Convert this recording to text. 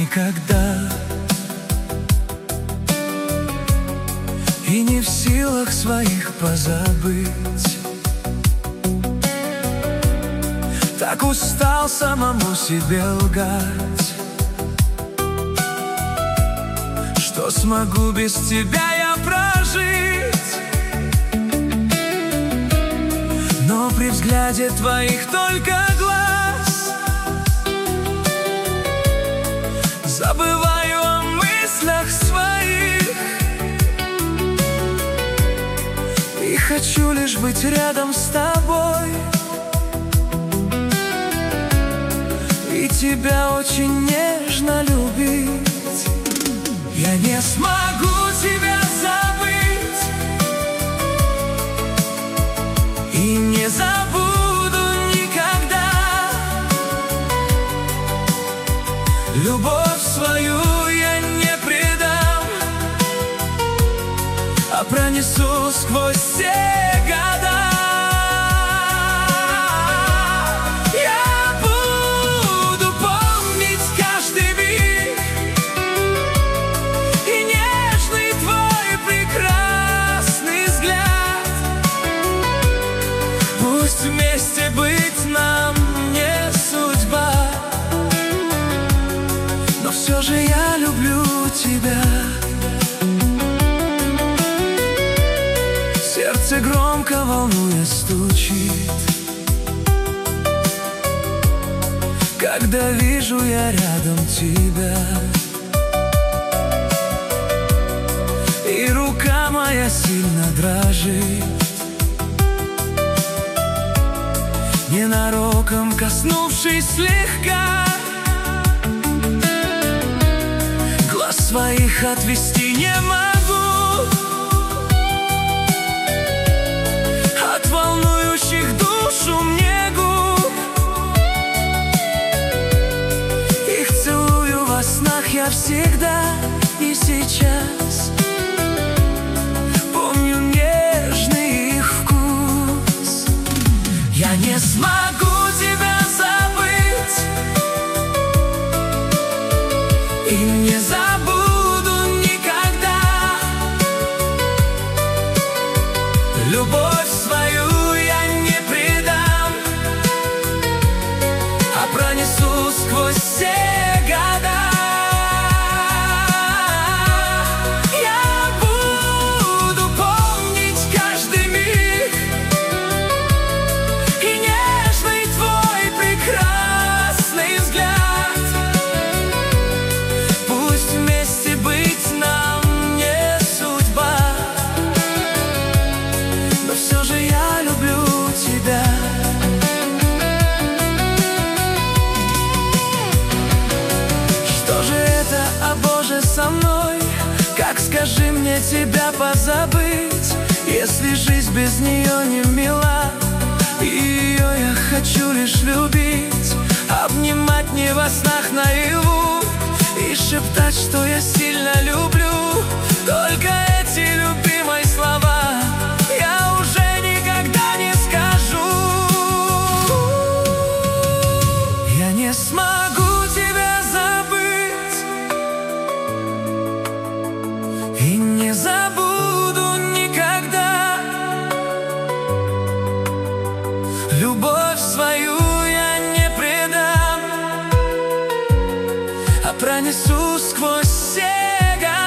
никогда. И не в силах своих позабыть. Так устал самому себе лгать, что смогу без тебя я прожить. Но при взгляде твоих только глаз забываю о мыслях своих. И хочу лишь быть рядом с тобой, и тебя очень нежно любить. Я не смогу тебя забыть и не забуду никогда. Любовь свою я не предам, а пронесу сквозь все года. Вместе быть нам не судьба, но все же я люблю тебя. Сердце громко волнуясь стучит, когда вижу я рядом тебя. И рука моя сильно дрожит, ненароком коснувшись слегка. Глаз своих отвести не могу от волнующих душу мне губ. Их целую во снах я всегда и сейчас. Помню нежный их вкус. Я не смогу тебя забыть и не забуду никогда. Любовь свою я не предам, а пронесу сквозь все года. Со мной, как скажи мне тебя позабыть, если жизнь без нее не мила. И ее я хочу лишь любить, обнимать не во снах наяву и шептать, что я сильно люблю. Только эти любимые слова я уже никогда не скажу. Я не смогу тебя забыть и не забуду никогда. Любовь свою я не предам, а пронесу сквозь все года.